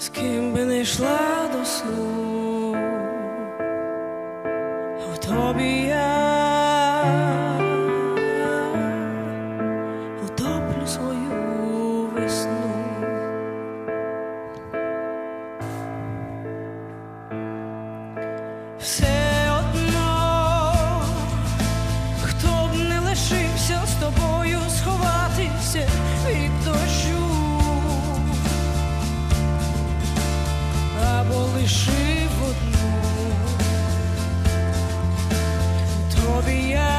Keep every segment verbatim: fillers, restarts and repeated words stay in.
з ким би не йшла до сну, в тобі я утоплю свою весну. Все одно, хто б не лишився з тобою сховатися від дощу, або лишив одну, тобі я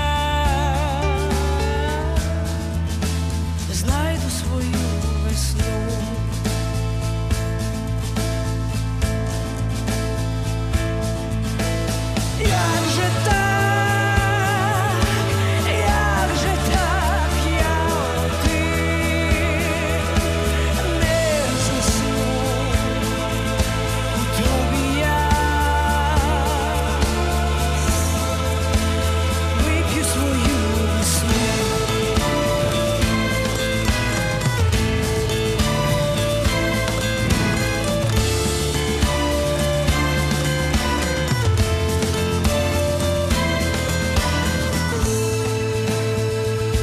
знайду свою весну. Як же так, як же так, я один не засну, тобі я вип'ю свою весну.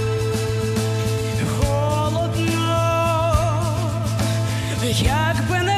Холодно, як би не